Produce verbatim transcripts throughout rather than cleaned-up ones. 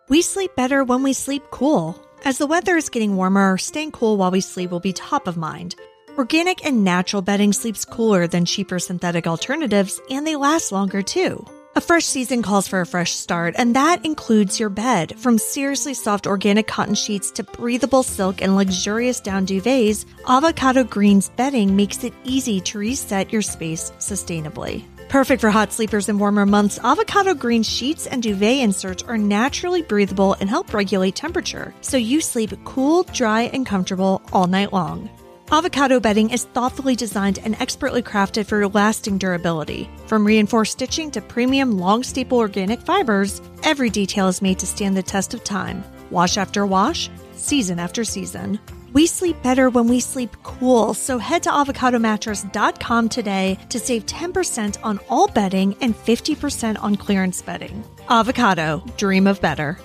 We sleep better when we sleep cool. As the weather is getting warmer, staying cool while we sleep will be top of mind. Organic and natural bedding sleeps cooler than cheaper synthetic alternatives, and they last longer too. A fresh season calls for a fresh start, and that includes your bed. From seriously soft organic cotton sheets to breathable silk and luxurious down duvets, Avocado Green's bedding makes it easy to reset your space sustainably. Perfect for hot sleepers in warmer months, Avocado Green sheets and duvet inserts are naturally breathable and help regulate temperature, so you sleep cool, dry, and comfortable all night long. Avocado bedding is thoughtfully designed and expertly crafted for lasting durability. From reinforced stitching to premium long-staple organic fibers, every detail is made to stand the test of time. Wash after wash, season after season. We sleep better when we sleep cool, so head to avocado mattress dot com today to save ten percent on all bedding and fifty percent on clearance bedding. Avocado, dream of better.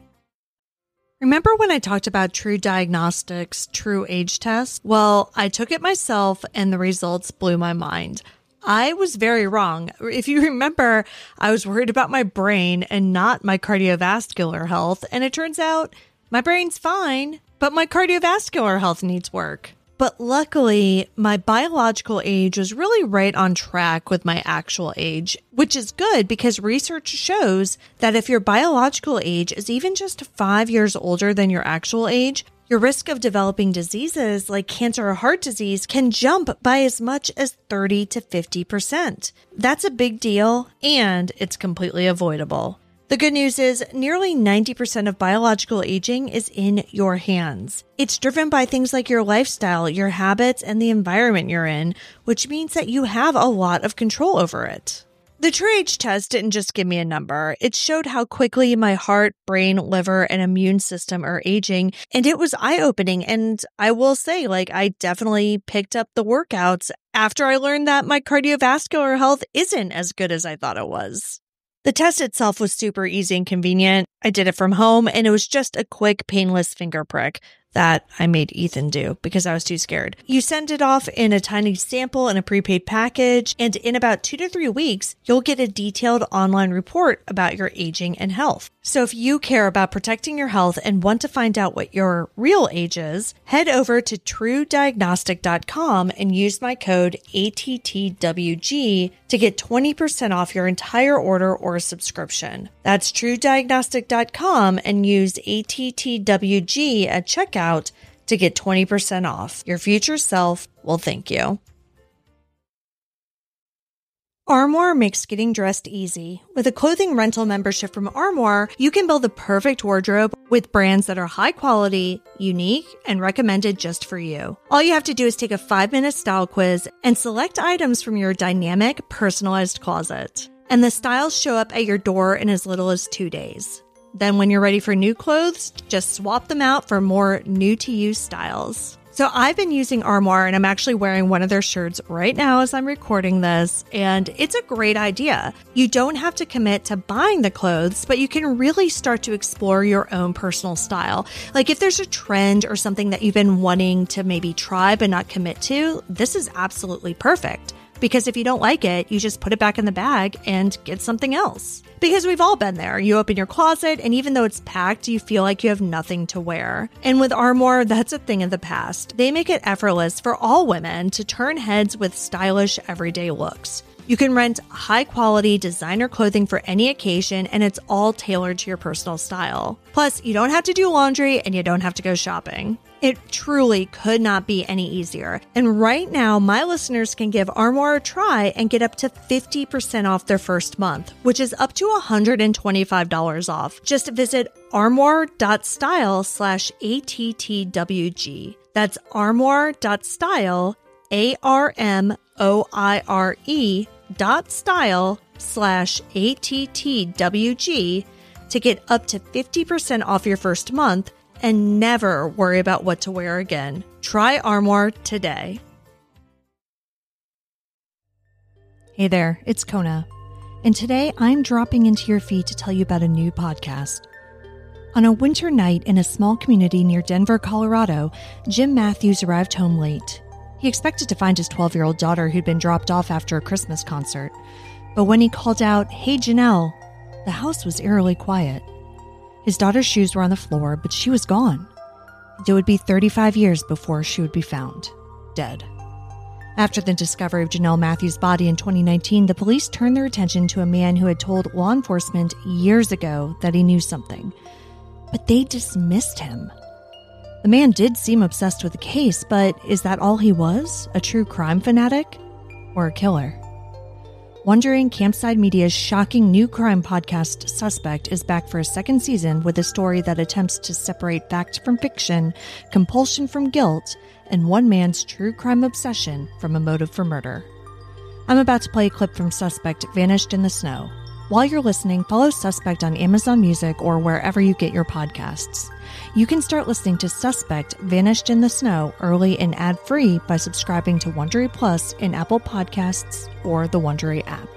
Remember when I talked about True Diagnostics' True Age Test? Well, I took it myself and the results blew my mind. I was very wrong. If you remember, I was worried about my brain and not my cardiovascular health, and it turns out my brain's fine, but my cardiovascular health needs work. But luckily, my biological age was really right on track with my actual age, which is good because research shows that if your biological age is even just five years older than your actual age, your risk of developing diseases like cancer or heart disease can jump by as much as thirty to fifty percent. That's a big deal, and it's completely avoidable. The good news is nearly ninety percent of biological aging is in your hands. It's driven by things like your lifestyle, your habits, and the environment you're in, which means that you have a lot of control over it. The True Age Test didn't just give me a number. It showed how quickly my heart, brain, liver, and immune system are aging, and it was eye-opening. And I will say, like, I definitely picked up the workouts after I learned that my cardiovascular health isn't as good as I thought it was. The test itself was super easy and convenient. I did it from home, and it was just a quick, painless finger prick that I made Ethan do because I was too scared. You send it off in a tiny sample in a prepaid package, and in about two to three weeks, you'll get a detailed online report about your aging and health. So if you care about protecting your health and want to find out what your real age is, head over to true diagnostic dot com and use my code A T T W G to get twenty percent off your entire order or subscription. That's true diagnostic dot com and use A T T W G at checkout to get twenty percent off. Your future self will thank you. Armoire makes getting dressed easy. With a clothing rental membership from Armoire, you can build the perfect wardrobe with brands that are high quality, unique, and recommended just for you. All you have to do is take a five-minute style quiz and select items from your dynamic, personalized closet. And the styles show up at your door in as little as two days. Then when you're ready for new clothes, just swap them out for more new-to-you styles. So I've been using Armoire, and I'm actually wearing one of their shirts right now as I'm recording this, and it's a great idea. You don't have to commit to buying the clothes, but you can really start to explore your own personal style. Like if there's a trend or something that you've been wanting to maybe try but not commit to, this is absolutely perfect. Because if you don't like it, you just put it back in the bag and get something else. Because we've all been there. You open your closet, and even though it's packed, you feel like you have nothing to wear. And with Armoire, that's a thing of the past. They make it effortless for all women to turn heads with stylish, everyday looks. You can rent high-quality designer clothing for any occasion, and it's all tailored to your personal style. Plus, you don't have to do laundry, and you don't have to go shopping. It truly could not be any easier. And right now, my listeners can give Armoire a try and get up to fifty percent off their first month, which is up to one hundred twenty-five dollars off. Just visit armoire.style slash ATTWG. That's armoire.style, A R M O I R E dot style slash A T T W G to get up to fifty percent off your first month and never worry about what to wear again. Try Armoire today. Hey there, it's Kona, and today I'm dropping into your feed to tell you about a new podcast. On a winter night in a small community near Denver, Colorado, Jim Matthews arrived home late. He expected to find his twelve-year-old daughter who'd been dropped off after a Christmas concert. But when he called out, "Hey, Janelle," the house was eerily quiet. His daughter's shoes were on the floor, but she was gone. It would be thirty-five years before she would be found, dead. After the discovery of Janelle Matthews' body in twenty nineteen, the police turned their attention to a man who had told law enforcement years ago that he knew something. But they dismissed him. The man did seem obsessed with the case, but is that all he was? A true crime fanatic? Or a killer? Wondering Campside Media's shocking new crime podcast, Suspect, is back for a second season with a story that attempts to separate fact from fiction, compulsion from guilt, and one man's true crime obsession from a motive for murder. I'm about to play a clip from Suspect, Vanished in the Snow. While you're listening, follow Suspect on Amazon Music or wherever you get your podcasts. You can start listening to Suspect, Vanished in the Snow early and ad-free by subscribing to Wondery Plus in Apple Podcasts or the Wondery app.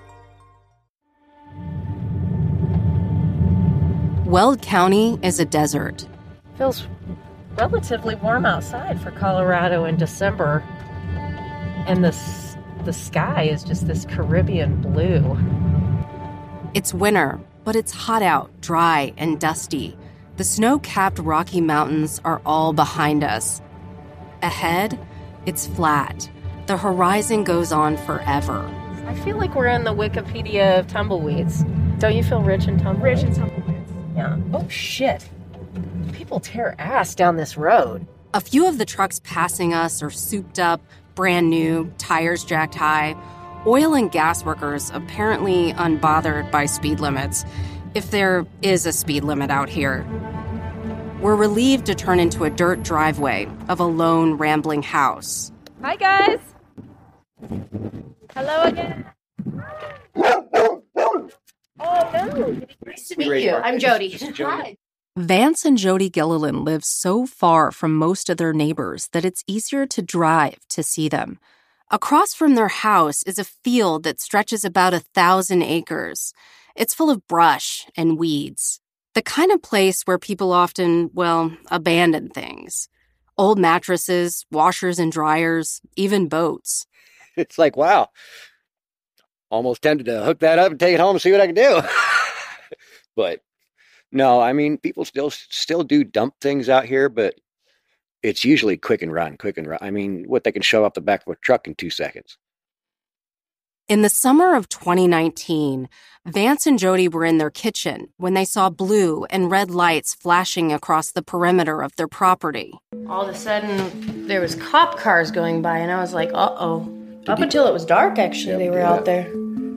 Weld County is a desert. Feels relatively warm outside for Colorado in December. And the, the sky is just this Caribbean blue. It's winter, but it's hot out, dry, and dusty. The snow-capped Rocky Mountains are all behind us. Ahead, it's flat. The horizon goes on forever. I feel like we're in the Wikipedia of tumbleweeds. Don't you feel rich in tumbleweeds? Rich in tumbleweeds. Yeah. Oh, shit. People tear ass down this road. A few of the trucks passing us are souped up, brand new, tires jacked high. Oil and gas workers apparently unbothered by speed limits, if there is a speed limit out here. We're relieved to turn into a dirt driveway of a lone, rambling house. Hi, guys. Hello again. Oh, no. Nice to meet you. I'm Jody. Hi. Vance and Jody Gilliland live so far from most of their neighbors that it's easier to drive to see them. Across from their house is a field that stretches about a thousand acres. It's full of brush and weeds. The kind of place where people often, well, abandon things. Old mattresses, washers and dryers, even boats. It's like, wow, almost tempted to hook that up and take it home and see what I can do. But no, I mean, people still still do dump things out here, but it's usually quick and run, quick and run. I mean, what they can shove off the back of a truck in two seconds. In the summer of twenty nineteen, Vance and Jody were in their kitchen when they saw blue and red lights flashing across the perimeter of their property. All of a sudden, there was cop cars going by, and I was like, uh-oh. Up until it was dark, actually, yep, they were yeah. out there.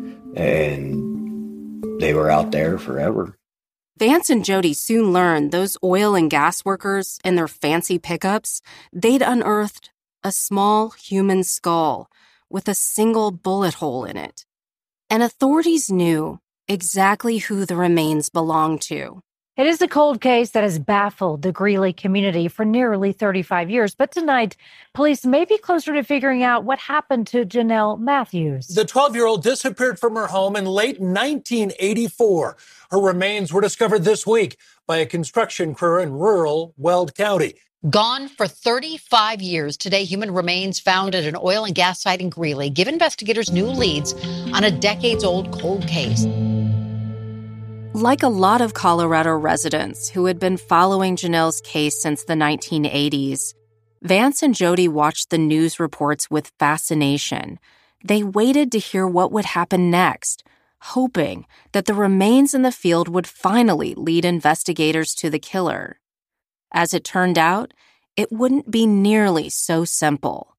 And they were out there forever. Vance and Jody soon learned those oil and gas workers and their fancy pickups, they'd unearthed a small human skull with a single bullet hole in it. And authorities knew exactly who the remains belonged to. It is a cold case that has baffled the Greeley community for nearly thirty-five years. But tonight, police may be closer to figuring out what happened to Janelle Matthews. The twelve-year-old disappeared from her home in late nineteen eighty-four. Her remains were discovered this week by a construction crew in rural Weld County. Gone for thirty-five years, today human remains found at an oil and gas site in Greeley give investigators new leads on a decades-old cold case. Like a lot of Colorado residents who had been following Janelle's case since the nineteen eighties, Vance and Jody watched the news reports with fascination. They waited to hear what would happen next, hoping that the remains in the field would finally lead investigators to the killer. As it turned out, it wouldn't be nearly so simple.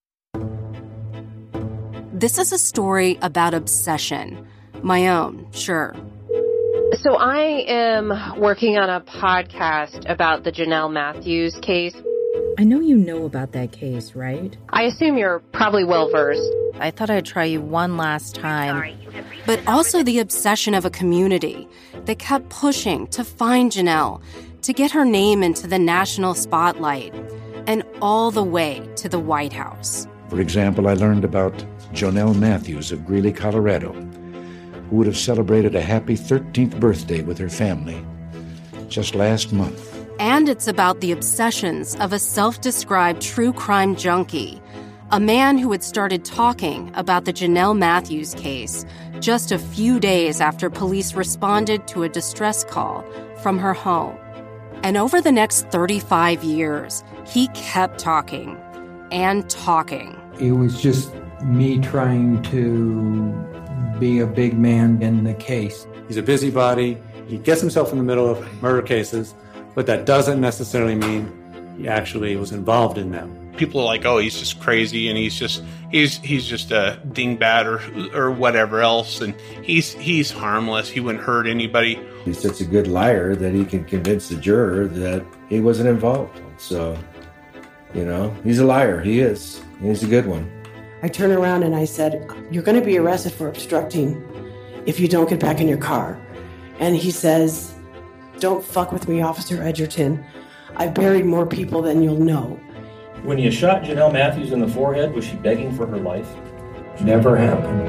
This is a story about obsession. My own, sure. So I am working on a podcast about the Janelle Matthews case. I know you know about that case, right? I assume you're probably well-versed. I thought I'd try you one last time. But also the obsession of a community that kept pushing to find Janelle, to get her name into the national spotlight, and all the way to the White House. For example, I learned about Janelle Matthews of Greeley, Colorado, who would have celebrated a happy thirteenth birthday with her family just last month. And it's about the obsessions of a self-described true crime junkie, a man who had started talking about the Janelle Matthews case just a few days after police responded to a distress call from her home. And over the next thirty-five years, he kept talking and talking. It was just me trying to be a big man in the case. He's a busybody. He gets himself in the middle of murder cases, but that doesn't necessarily mean he actually was involved in them. People are like, oh, he's just crazy, and he's just he's he's just a dingbat or or whatever else, and he's he's harmless. He wouldn't hurt anybody. He's such a good liar that he can convince the juror that he wasn't involved. So, you know, he's a liar. He is. He's a good one. I turned around and I said, "You're going to be arrested for obstructing if you don't get back in your car." And he says, "Don't fuck with me, Officer Edgerton. I've buried more people than you'll know." When you shot Janelle Matthews in the forehead, was she begging for her life? Never happened.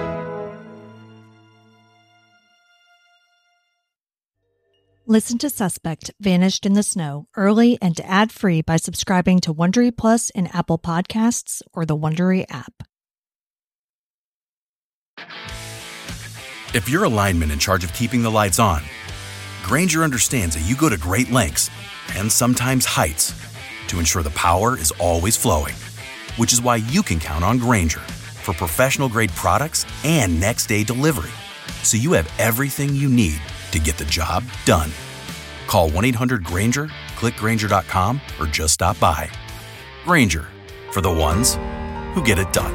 Listen to Suspect Vanished in the Snow early and ad-free by subscribing to Wondery Plus in Apple Podcasts or the Wondery app. If you're a lineman in charge of keeping the lights on, Grainger understands that you go to great lengths and sometimes heights to ensure the power is always flowing, which is why you can count on Grainger for professional-grade products and next-day delivery, so you have everything you need to get the job done. Call one eight hundred Grainger, click Grainger dot com, or just stop by. Grainger, for the ones who get it done.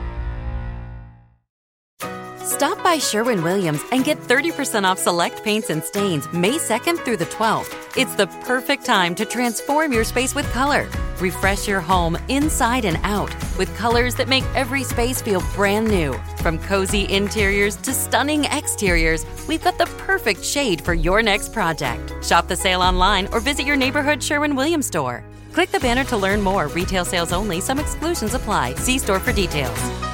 Stop by Sherwin-Williams and get thirty percent off select paints and stains May second through the twelfth. It's the perfect time to transform your space with color. Refresh your home inside and out with colors that make every space feel brand new. From cozy interiors to stunning exteriors, we've got the perfect shade for your next project. Shop the sale online or visit your neighborhood Sherwin-Williams store. Click the banner to learn more. Retail sales only. Some exclusions apply. See store for details.